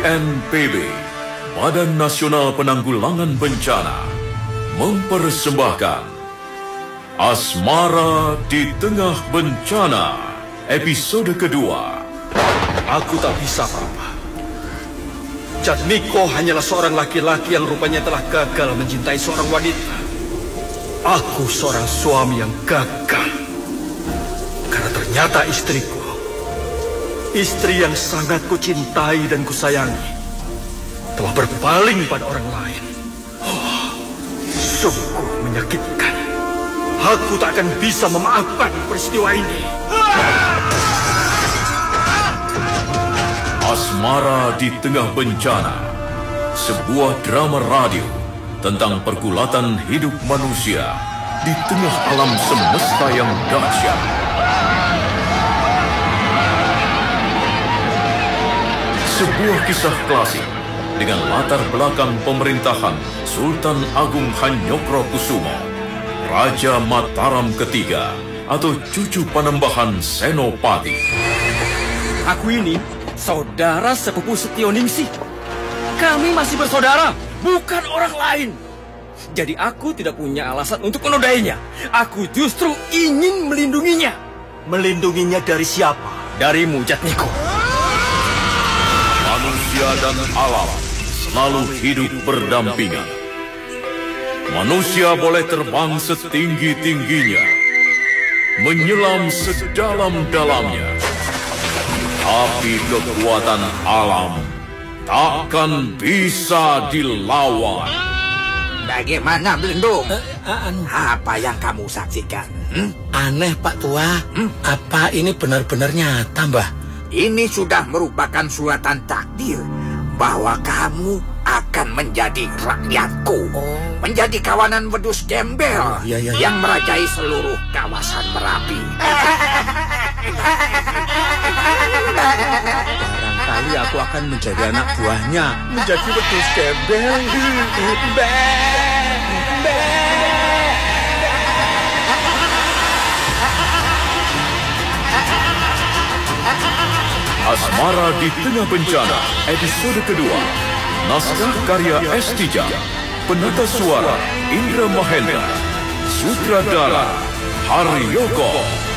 BNPB, Badan Nasional Penanggulangan Bencana, mempersembahkan Asmara di Tengah Bencana, episode kedua. Aku tak bisa, Papa. Jatmiko hanyalah seorang laki-laki yang rupanya telah gagal mencintai seorang wanita. Aku seorang suami yang gagal. Karena ternyata istriku, istri yang sangat kucintai dan kusayangi, telah berpaling pada orang lain. Oh, sungguh menyakitkan. Aku tak akan bisa memaafkan peristiwa ini. Asmara di Tengah Bencana, sebuah drama radio tentang pergulatan hidup manusia di tengah alam semesta yang dahsyat. Sebuah kisah klasik dengan latar belakang pemerintahan Sultan Agung Hanyokrokusumo, Raja Mataram ketiga atau cucu Panembahan Senopati. Aku ini saudara sepupu Setioningsi. Kami masih bersaudara, bukan orang lain. Jadi aku tidak punya alasan untuk menodainya. Aku justru ingin melindunginya. Melindunginya dari siapa? Darimu, Jatmiko. Manusia dan alam selalu hidup berdampingan. Manusia boleh terbang setinggi-tingginya, menyelam sedalam-dalamnya, tapi kekuatan alam takkan bisa dilawan. Bagaimana, Belendung? Apa yang kamu saksikan? Aneh, Pak Tua. Apa ini benar-benar nyata, Mbah? Ini sudah merupakan suratan takdir bahwa kamu akan menjadi rakyatku, menjadi kawanan wedus gembel yang merajai seluruh kawasan Merapi. Barangkali aku akan menjadi anak buahnya, menjadi wedus gembel. Asmara di Tengah Bencana, episode kedua. Naskah karya S. Tijang, penata suara Indra Mahendra, sutradara Haryoko.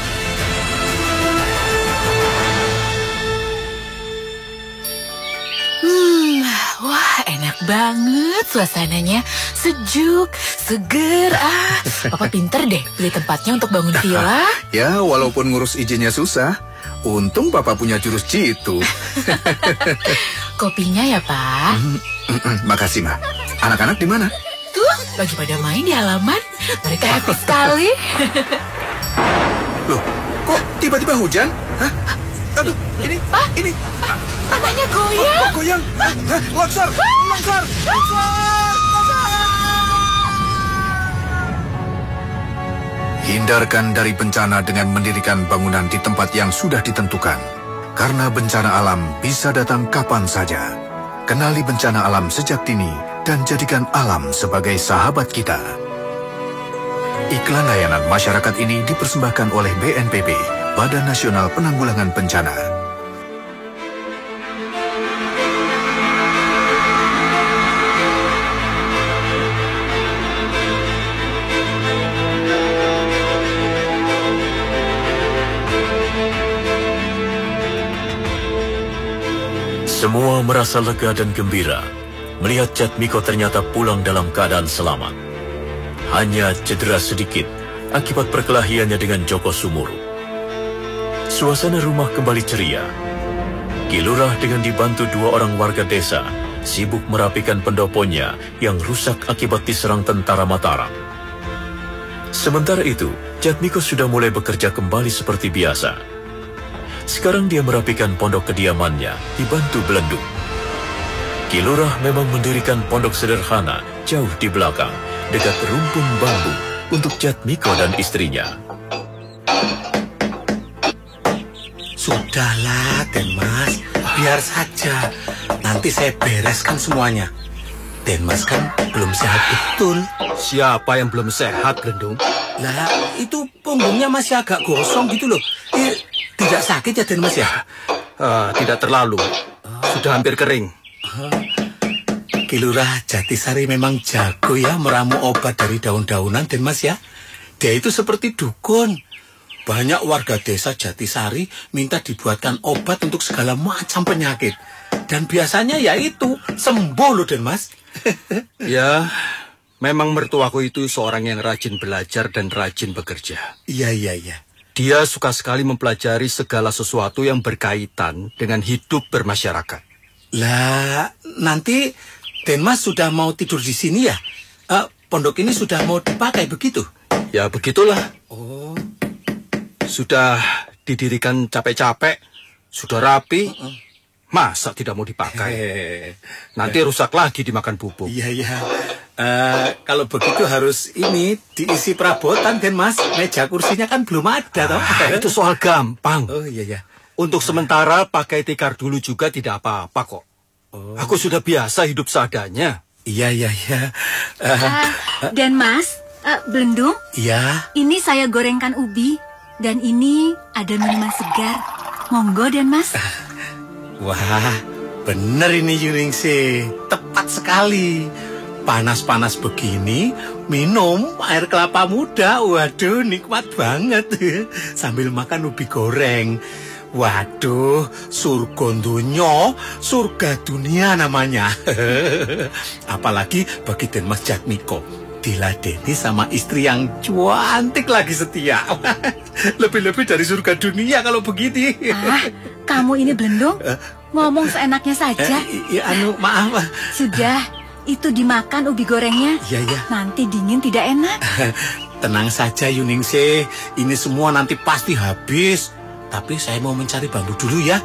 Wah, enak banget suasananya. Sejuk, seger. Papa pinter deh pilih tempatnya untuk bangun villa. Ya, walaupun ngurus izinnya susah. Untung Papa punya jurus jitu. Kopinya ya, Pak? Makasih, Ma. Anak-anak di mana? Tuh, lagi pada main di halaman. Mereka happy sekali. Loh, kok tiba-tiba hujan? Hah? Aduh, ini. Tanahnya goyang. Kok goyang? Longsor! Hindarkan dari bencana dengan mendirikan bangunan di tempat yang sudah ditentukan. Karena bencana alam bisa datang kapan saja. Kenali bencana alam sejak dini dan jadikan alam sebagai sahabat kita. Iklan layanan masyarakat ini dipersembahkan oleh BNPB, Badan Nasional Penanggulangan Bencana. Semua merasa lega dan gembira melihat Jatmiko ternyata pulang dalam keadaan selamat. Hanya cedera sedikit akibat perkelahiannya dengan Joko Sumuru. Suasana rumah kembali ceria. Ki Lurah dengan dibantu 2 orang warga desa sibuk merapikan pendoponya yang rusak akibat diserang tentara Mataram. Sementara itu, Jatmiko sudah mulai bekerja kembali seperti biasa. Sekarang dia merapikan pondok kediamannya, dibantu Belendung. Ki Lurah memang mendirikan pondok sederhana jauh di belakang, dekat rumpun bambu untuk Jatmiko dan istrinya. Sudahlah, Denmas. Biar saja. Nanti saya bereskan semuanya. Denmas kan belum sehat betul. Siapa yang belum sehat, Belendung? Lah, itu punggungnya masih agak gosong gitu loh. Tidak sakit ya, Denmas ya? Tidak terlalu. Sudah hampir kering. Ki Lurah Jatisari memang jago ya meramu obat dari daun-daunan, Den Mas ya. Dia itu seperti dukun. Banyak warga desa Jatisari minta dibuatkan obat untuk segala macam penyakit. Dan biasanya ya itu, sembuh loh Den Mas. Ya, memang mertuaku itu seorang yang rajin belajar dan rajin bekerja. Iya. Dia suka sekali mempelajari segala sesuatu yang berkaitan dengan hidup bermasyarakat. Lah, nanti Den Mas sudah mau tidur di sini ya? Pondok ini sudah mau dipakai begitu? Ya, begitulah. Oh. Sudah didirikan capek-capek, sudah rapi, masa tidak mau dipakai? Nanti rusak lagi dimakan bubuk. Iya. Kalau begitu harus ini diisi perabotan, Den Mas. Meja kursinya kan belum ada, toh. Itu soal gampang. Oh, iya. Untuk sementara pakai tikar dulu juga tidak apa-apa kok. Aku sudah biasa hidup seadanya. Iya. Dan Mas, Belendung, Iya. ini saya gorengkan ubi. Dan ini ada minuman segar. Monggo, Dan Mas. Wah, bener ini Yuningsih. Tepat sekali. Panas-panas begini, minum air kelapa muda. Waduh, nikmat banget. Sambil makan ubi goreng. Waduh, surga dunia namanya. Apalagi bagi Den Mas Jatmiko, diladeni sama istri yang cantik lagi setia. Lebih-lebih dari surga dunia kalau begini. Kamu ini Belendung, ngomong seenaknya saja. Maaf. Sudah, itu dimakan ubi gorengnya. Iya. Nanti dingin tidak enak. Tenang saja Yuningsih, ini semua nanti pasti habis. Tapi saya mau mencari bambu dulu ya.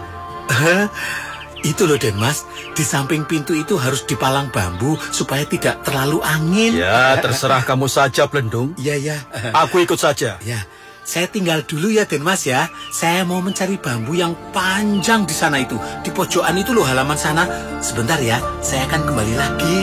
Itu loh Den Mas, di samping pintu itu harus dipalang bambu supaya tidak terlalu angin. Ya, terserah kamu saja, Belendung. Iya. Aku ikut saja. Ya, saya tinggal dulu ya Den Mas ya. Saya mau mencari bambu yang panjang di sana itu. Di pojokan itu loh halaman sana. Sebentar ya, saya akan kembali lagi.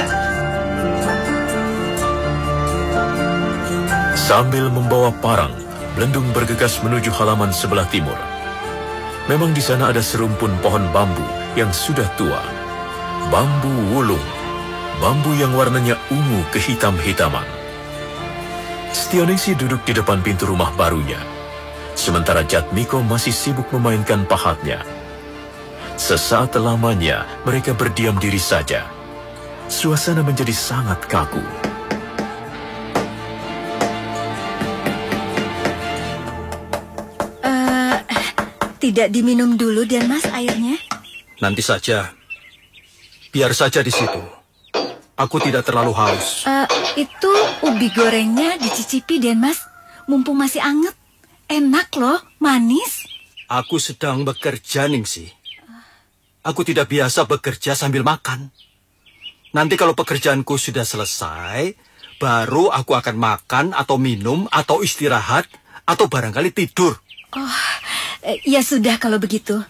Sambil membawa parang, Belendung bergegas menuju halaman sebelah timur. Memang di sana ada serumpun pohon bambu yang sudah tua. Bambu wulung. Bambu yang warnanya ungu kehitam-hitaman. Setioningsi duduk di depan pintu rumah barunya. Sementara Jatmiko masih sibuk memainkan pahatnya. Sesaat lamanya mereka berdiam diri saja. Suasana menjadi sangat kaku. Tidak diminum dulu, Dan Mas, airnya? Nanti saja. Biar saja di situ. Aku tidak terlalu haus. Itu ubi gorengnya dicicipi, Dan Mas. Mumpung masih anget. Enak loh, manis. Aku sedang bekerja, Ningsih. Aku tidak biasa bekerja sambil makan. Nanti kalau pekerjaanku sudah selesai, baru aku akan makan atau minum atau istirahat atau barangkali tidur. Ya sudah kalau begitu.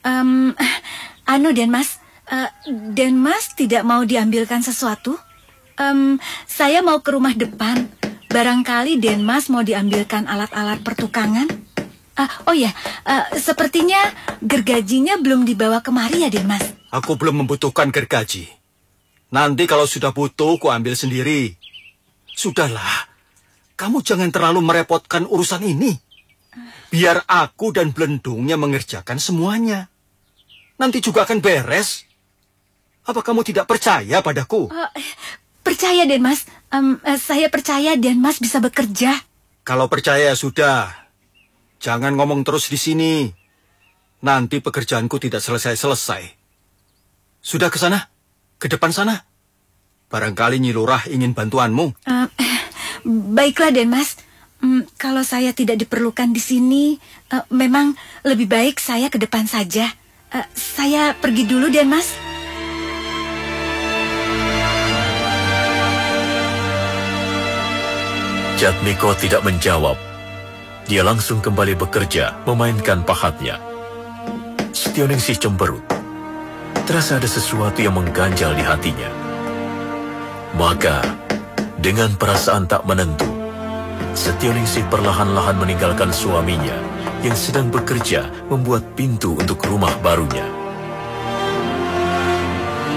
Dan Mas, Dan Mas tidak mau diambilkan sesuatu? Saya mau ke rumah depan. Barangkali Den Mas mau diambilkan alat-alat pertukangan. Sepertinya gergajinya belum dibawa kemari ya, Den Mas? Aku belum membutuhkan gergaji. Nanti kalau sudah butuh, ku ambil sendiri. Sudahlah, kamu jangan terlalu merepotkan urusan ini. Biar aku dan Belendungnya mengerjakan semuanya. Nanti juga akan beres. Apa kamu tidak percaya padaku? Percaya, Den Mas. Saya percaya Den Mas bisa bekerja. Kalau percaya sudah. Jangan ngomong terus di sini. Nanti pekerjaanku tidak selesai-selesai. Sudah ke sana? Ke depan sana? Barangkali Nyi Lurah ingin bantuanmu. Baiklah, Den Mas. Kalau saya tidak diperlukan di sini, memang lebih baik saya ke depan saja. Saya pergi dulu, Den Mas. Jatmiko tidak menjawab. Dia langsung kembali bekerja, memainkan pahatnya. Setioningsi cemberut. Terasa ada sesuatu yang mengganjal di hatinya. Maka, dengan perasaan tak menentu, Setioningsi perlahan-lahan meninggalkan suaminya yang sedang bekerja membuat pintu untuk rumah barunya.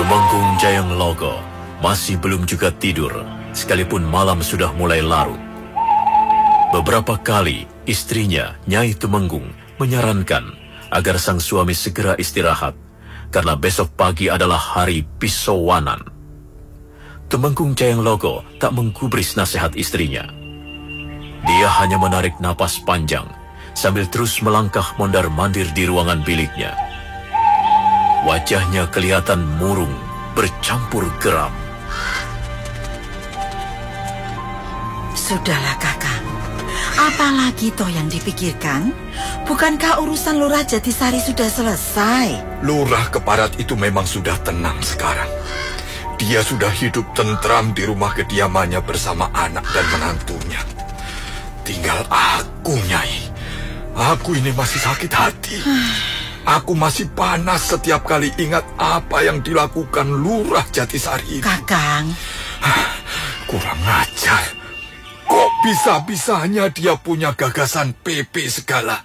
Tumenggung Jayang Logo masih belum juga tidur, sekalipun malam sudah mulai larut. Beberapa kali istrinya, Nyai Tumenggung, menyarankan agar sang suami segera istirahat, karena besok pagi adalah hari pisowanan. Tumenggung Jayang Logo tak menggubris nasihat istrinya. Dia hanya menarik napas panjang, sambil terus melangkah mondar-mandir di ruangan biliknya. Wajahnya kelihatan murung, bercampur geram. Sudahlah Kakang, apalagi toh yang dipikirkan? Bukankah urusan Lurah Jatisari sudah selesai? Lurah Keparat itu memang sudah tenang sekarang. Dia sudah hidup tentram di rumah kediamannya bersama anak dan menantunya. Tinggal aku, Nyai. Aku ini masih sakit hati. Aku masih panas setiap kali ingat apa yang dilakukan Lurah Jatisari itu. Kakang. Kurang ajar. Kok bisa-bisanya dia punya gagasan PP segala?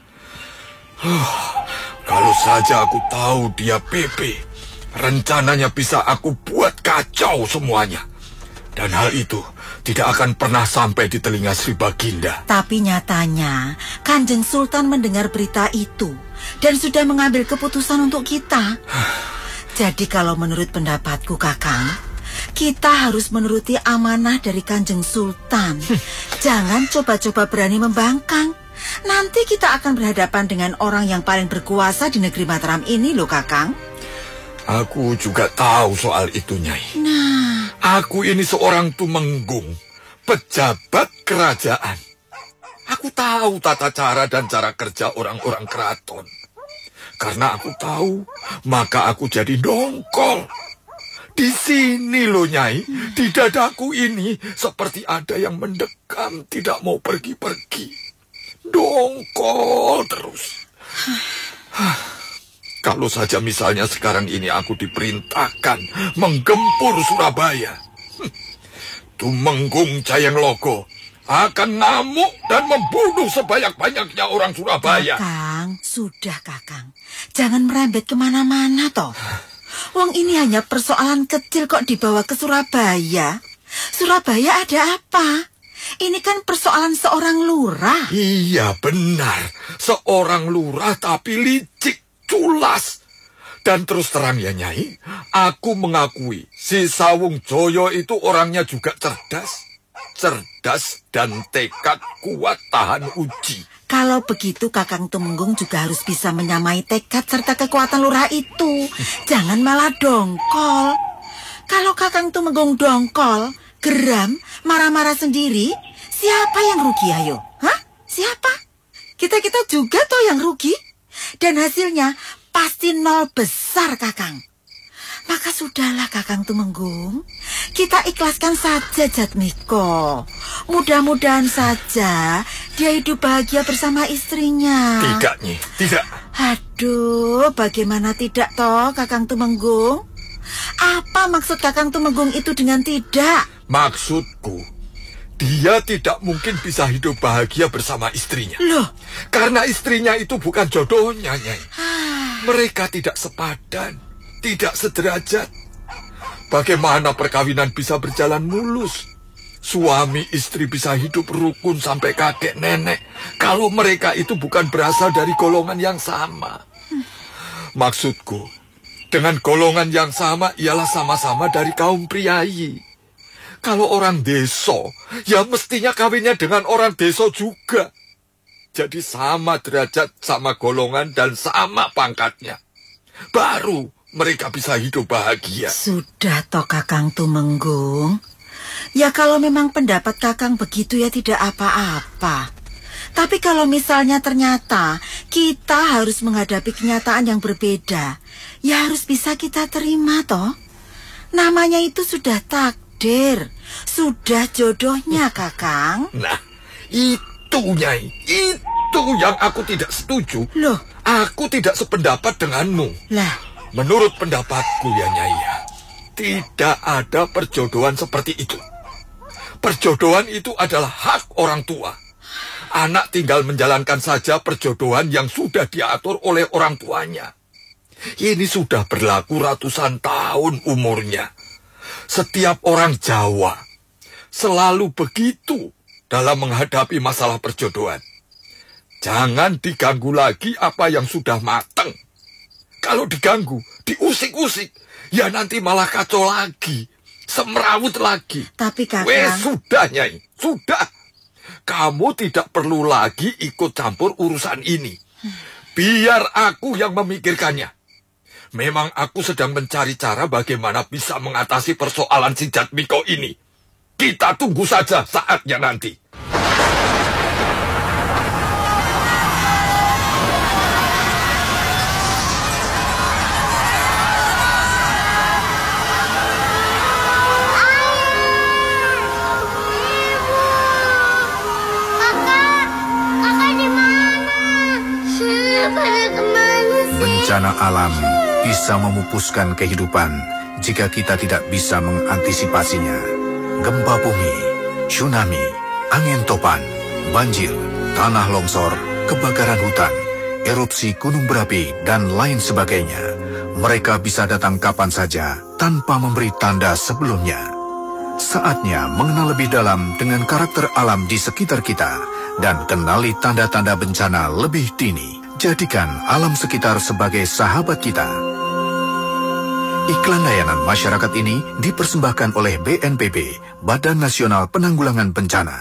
Kalau saja aku tahu dia PP, rencananya bisa aku buat kacau semuanya. Dan hal itu tidak akan pernah sampai di telinga Sri Baginda. Tapi nyatanya, Kanjeng Sultan mendengar berita itu dan sudah mengambil keputusan untuk kita. Jadi kalau menurut pendapatku, Kakang, kita harus menuruti amanah dari Kanjeng Sultan. Jangan coba-coba berani membangkang. Nanti kita akan berhadapan dengan orang yang paling berkuasa di negeri Mataram ini loh, Kakang. Aku juga tahu soal itu, Nyai. Nah, aku ini seorang tumenggung, pejabat kerajaan. Aku tahu tata cara dan cara kerja orang-orang keraton. Karena aku tahu, maka aku jadi dongkol. Di sini loh, Nyai, di dadaku ini seperti ada yang mendekam, tidak mau pergi-pergi. Dongkol terus. Kalau saja misalnya sekarang ini aku diperintahkan menggempur Surabaya, Tumenggung Jayang Logo akan ngamuk dan membunuh sebanyak-banyaknya orang Surabaya. Kakang, sudah Kakang. Jangan merembet kemana-mana toh. Wong ini hanya persoalan kecil kok dibawa ke Surabaya. Surabaya ada apa? Ini kan persoalan seorang lurah. Iya benar, seorang lurah tapi licik. Culas. Dan terus terang ya, Nyai, aku mengakui si Sawung Joyo itu orangnya juga cerdas. Cerdas dan tekad kuat tahan uji. Kalau begitu Kakang Tumenggung juga harus bisa menyamai tekad serta kekuatan lurah itu. Jangan malah dongkol. Kalau Kakang Tumenggung dongkol, geram, marah-marah sendiri, siapa yang rugi ayo? Hah? Siapa? Kita juga toh yang rugi. Dan hasilnya pasti nol besar, Kakang. Maka sudahlah, Kakang Tumenggung. Kita ikhlaskan saja Jatmiko. Mudah-mudahan saja dia hidup bahagia bersama istrinya. Tidak, Nyi. Tidak. Aduh, bagaimana tidak toh, Kakang Tumenggung? Apa maksud Kakang Tumenggung itu dengan tidak? Maksudku, dia tidak mungkin bisa hidup bahagia bersama istrinya. Loh? Karena istrinya itu bukan jodohnya, Nyai. Mereka tidak sepadan, tidak sederajat. Bagaimana perkawinan bisa berjalan mulus? Suami istri bisa hidup rukun sampai kakek nenek kalau mereka itu bukan berasal dari golongan yang sama. Maksudku, dengan golongan yang sama ialah sama-sama dari kaum priayi. Kalau orang deso, ya mestinya kawinnya dengan orang deso juga. Jadi sama derajat, sama golongan, dan sama pangkatnya. Baru mereka bisa hidup bahagia. Sudah toh Kakang Tumenggung. Ya kalau memang pendapat Kakang begitu ya tidak apa-apa. Tapi kalau misalnya ternyata kita harus menghadapi kenyataan yang berbeda, ya harus bisa kita terima toh. Namanya itu sudah takdir, sudah jodohnya Kakang. Nah, itu Nyai, itu yang aku tidak setuju. Loh? Aku tidak sependapat denganmu. Lah? Menurut pendapatku ya Nyai ya, tidak ada perjodohan seperti itu. Perjodohan itu adalah hak orang tua. Anak tinggal menjalankan saja perjodohan yang sudah diatur oleh orang tuanya. Ini sudah berlaku ratusan tahun umurnya. Setiap orang Jawa selalu begitu dalam menghadapi masalah perjodohan. Jangan diganggu lagi apa yang sudah matang. Kalau diganggu, diusik-usik, ya nanti malah kacau lagi, semrawut lagi. Tapi Kakang... Sudah, Nyai, sudah. Kamu tidak perlu lagi ikut campur urusan ini. Biar aku yang memikirkannya. Memang aku sedang mencari cara bagaimana bisa mengatasi persoalan si Jatmiko ini. Kita tunggu saja saatnya nanti. Bencana alam bisa memupuskan kehidupan jika kita tidak bisa mengantisipasinya. Gempa bumi, tsunami, angin topan, banjir, tanah longsor, kebakaran hutan, erupsi gunung berapi, dan lain sebagainya. Mereka bisa datang kapan saja tanpa memberi tanda sebelumnya. Saatnya mengenal lebih dalam dengan karakter alam di sekitar kita dan kenali tanda-tanda bencana lebih dini. Jadikan alam sekitar sebagai sahabat kita. Iklan layanan masyarakat ini dipersembahkan oleh BNPB, Badan Nasional Penanggulangan Bencana.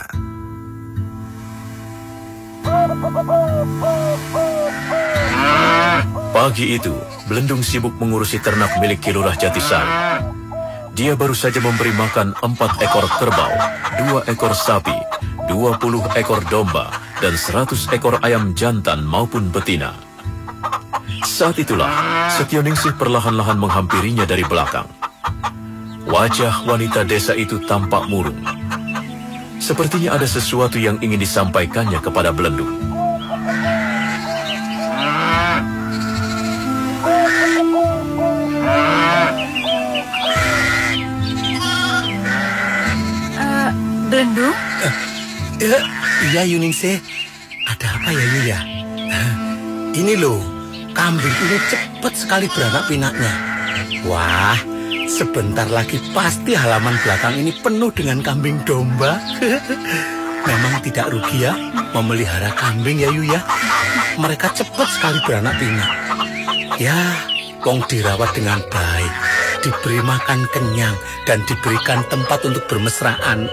Pagi itu, Blendung sibuk mengurusi ternak milik Kilurah Jatisari. Dia baru saja memberi makan 4 ekor kerbau, 2 ekor sapi, 20 ekor domba, dan 100 ekor ayam jantan maupun betina. Saat itulah, Setioningsih perlahan-lahan menghampirinya dari belakang. Wajah wanita desa itu tampak murung. Sepertinya ada sesuatu yang ingin disampaikannya kepada Blendung. Blendung? Iya, Yuningsih. Ada apa ya, Yu ya? Ini loh, kambing ini cepat sekali beranak pinaknya. Wah, sebentar lagi pasti halaman belakang ini penuh dengan kambing domba. Memang tidak rugi ya memelihara kambing ya, Yu ya. Mereka cepat sekali beranak pinak. Ya, wong dirawat dengan baik, diberi makan kenyang, dan diberikan tempat untuk bermesraan.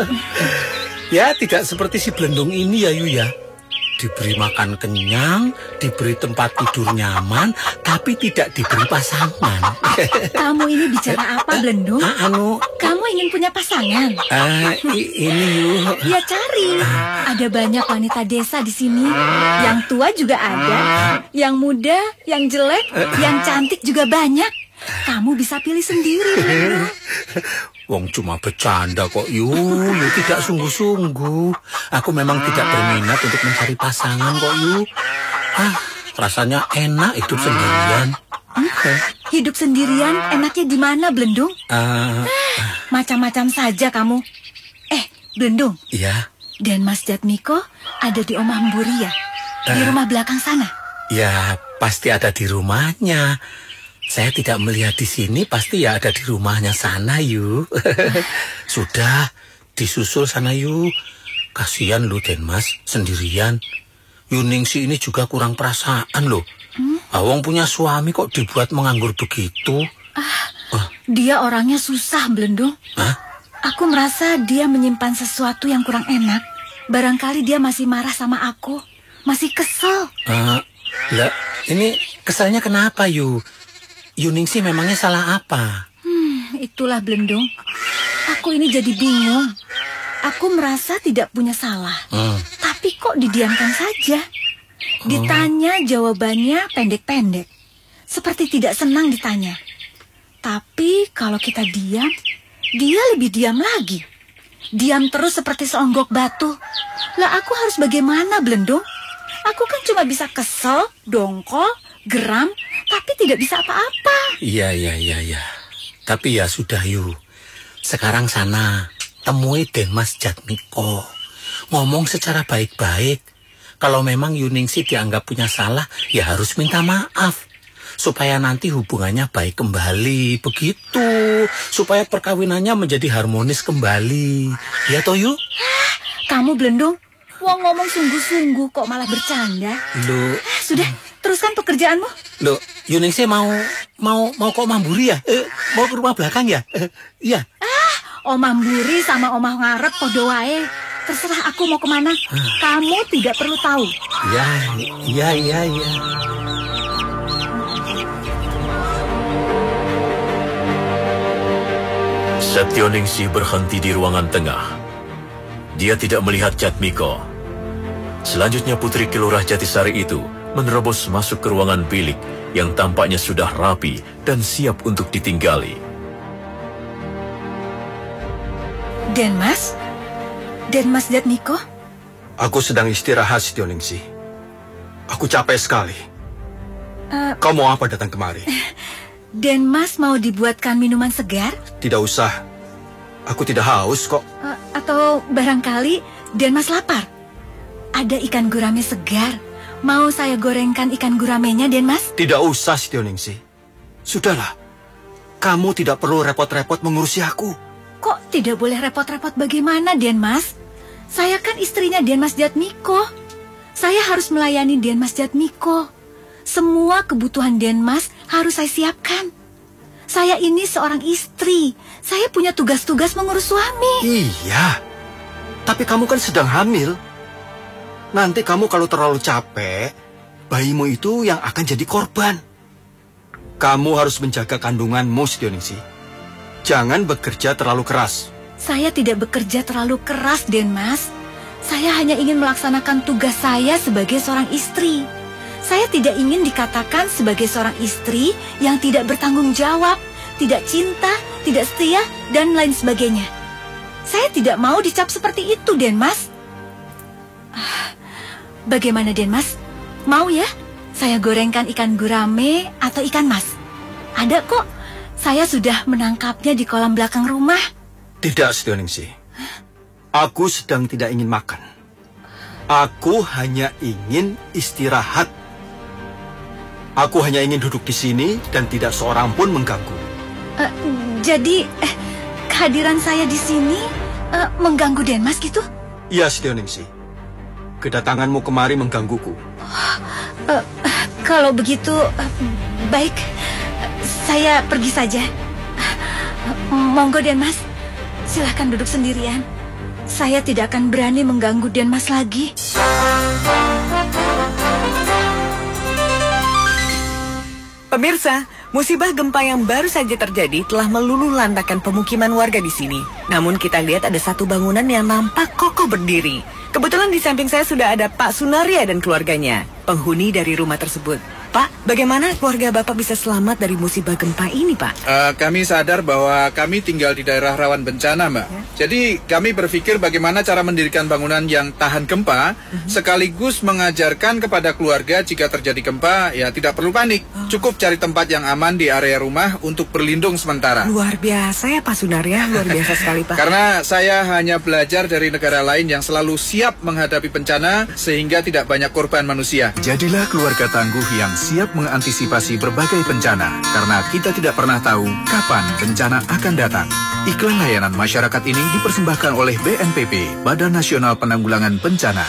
Ya, tidak seperti si Blendung ini ya, Yu ya. Diberi makan kenyang, diberi tempat tidur nyaman, tapi tidak diberi pasangan. Kamu ini bicara apa, Blendung? Kamu ingin punya pasangan? Ini, Yu. Ya cari. Ada banyak wanita desa di sini. Yang tua juga ada. Yang muda, yang jelek, yang cantik juga banyak. Kamu bisa pilih sendiri, Blendung. Wong cuma bercanda kok, Yu tidak sungguh-sungguh. Aku memang tidak berminat untuk mencari pasangan kok, Yu. Rasanya enak hidup sendirian. Hidup sendirian enaknya di mana, Blendung? Macam-macam saja kamu. Blendung. Iya. Dan Mas Jatmiko ada di Omah Mburi ya? Di rumah belakang sana? Ya, pasti ada di rumahnya. Saya tidak melihat di sini, pasti ya ada di rumahnya sana, Yu. Sudah, disusul sana, Yu. Kasihan lu, Den Mas, sendirian. Yuningsih ini juga kurang perasaan loh. Awang punya suami kok dibuat menganggur begitu. Dia orangnya susah, Blendung. Aku merasa dia menyimpan sesuatu yang kurang enak. Barangkali dia masih marah sama aku. Masih kesel. Lah, ini keselnya kenapa, Yu? Yuningsih memangnya salah apa? Itulah, Blendung. Aku ini jadi bingung. Aku merasa tidak punya salah. Tapi kok didiamkan saja? Ditanya jawabannya pendek-pendek. Seperti tidak senang ditanya. Tapi kalau kita diam, dia lebih diam lagi. Diam terus seperti seonggok batu. Lah aku harus bagaimana, Blendung? Aku kan cuma bisa kesel, dongkol, geram, tapi tidak bisa apa-apa. Iya. Tapi ya sudah, Yu. Sekarang sana, temui Den Mas Jatmiko. Ngomong secara baik-baik. Kalau memang Yuningsih dianggap punya salah, ya harus minta maaf. supaya nanti hubungannya baik kembali, begitu. Supaya perkawinannya menjadi harmonis kembali. Ya toh, Yul? Kamu Blendung, wong ngomong sungguh-sungguh kok malah bercanda. Loh, sudah, teruskan pekerjaanmu. Loh, Yuningsih mau kok Mamburi ya? Mau ke rumah belakang ya? Iya. Omah Mburi sama omah ngarep podo wae. Terserah aku mau kemana. Kamu tidak perlu tahu. Iya. Setioningsih berhenti di ruangan tengah. Dia tidak melihat Jatmiko. Selanjutnya Putri Kelurah Jatisari itu menerobos masuk ke ruangan bilik yang tampaknya sudah rapi dan siap untuk ditinggali. Denmas Jatmiko? Aku sedang istirahat, Setioningsih. Aku capek sekali. Kau mau apa datang kemari? Denmas mau dibuatkan minuman segar? Tidak usah. Aku tidak haus kok. Atau barangkali Denmas lapar? Ada ikan gurame segar. Mau saya gorengkan ikan guramenya, Denmas? Tidak usah, Setioningsih. Sudahlah. Kamu tidak perlu repot-repot mengurusi aku. Kok tidak boleh repot-repot bagaimana, Denmas? Saya kan istrinya Denmas Jatmiko. Saya harus melayani Denmas Jatmiko. Semua kebutuhan Denmas harus saya siapkan. Saya ini seorang istri. Saya punya tugas-tugas mengurus suami. Iya. Tapi kamu kan sedang hamil. Nanti kamu kalau terlalu capek, bayimu itu yang akan jadi korban. Kamu harus menjaga kandunganmu, Setioningsih. Jangan bekerja terlalu keras. Saya tidak bekerja terlalu keras, Denmas. Saya hanya ingin melaksanakan tugas saya sebagai seorang istri. Saya tidak ingin dikatakan sebagai seorang istri yang tidak bertanggung jawab, tidak cinta, tidak setia, dan lain sebagainya. Saya tidak mau dicap seperti itu, Denmas. Bagaimana, Denmas? Mau ya? Saya gorengkan ikan gurame atau ikan mas? Ada kok. Saya sudah menangkapnya di kolam belakang rumah. Tidak, Setioningsih. Aku sedang tidak ingin makan. Aku hanya ingin istirahat. Aku hanya ingin duduk di sini dan tidak seorang pun mengganggu. Jadi, kehadiran saya di sini mengganggu Denmas gitu? Iya, Setioningsih. Kedatanganmu kemari menggangguku. Kalau begitu, baik. Saya pergi saja. Monggo, Denmas. Silahkan duduk sendirian. Saya tidak akan berani mengganggu Denmas lagi. Pemirsa, musibah gempa yang baru saja terjadi telah meluluhlantakkan pemukiman warga di sini. Namun kita lihat ada satu bangunan yang nampak kokoh berdiri. Kebetulan di samping saya sudah ada Pak Sunaria dan keluarganya, penghuni dari rumah tersebut. Pak, bagaimana keluarga Bapak bisa selamat dari musibah gempa ini, Pak? Kami sadar bahwa kami tinggal di daerah rawan bencana, Mbak. Jadi kami berpikir bagaimana cara mendirikan bangunan yang tahan gempa, sekaligus mengajarkan kepada keluarga jika terjadi gempa, ya tidak perlu panik. Cukup cari tempat yang aman di area rumah untuk berlindung sementara. Luar biasa ya Pak Sunaria, luar biasa sekali, Pak. Karena saya hanya belajar dari negara lain yang selalu siap menghadapi bencana sehingga tidak banyak korban manusia. Jadilah keluarga tangguh yang siap mengantisipasi berbagai bencana, karena kita tidak pernah tahu kapan bencana akan datang. Iklan layanan masyarakat ini dipersembahkan oleh BNPB, Badan Nasional Penanggulangan Bencana.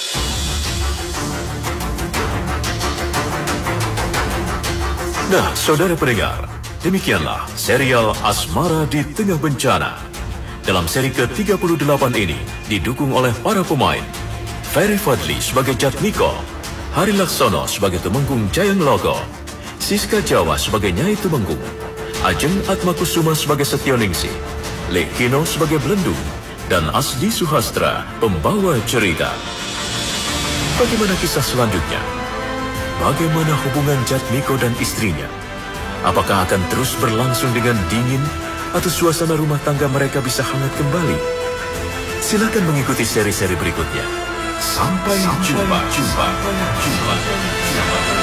Nah, saudara pendengar, demikianlah serial Asmara di Tengah Bencana. Dalam seri ke-38 ini didukung oleh para pemain Ferry Fadli sebagai Jatmiko, Hari Laksono sebagai Tumenggung Jayang Logo, Siska Jawa sebagai Nyai Tumenggung, Ajeng Atmakusuma sebagai Setioningsih, Lekino sebagai Blendung, dan Asdi Suhastra pembawa cerita. Bagaimana kisah selanjutnya? Bagaimana hubungan Jatmiko dan istrinya? Apakah akan terus berlangsung dengan dingin atau suasana rumah tangga mereka bisa hangat kembali? Silakan mengikuti seri-seri berikutnya. Sampai jumpa.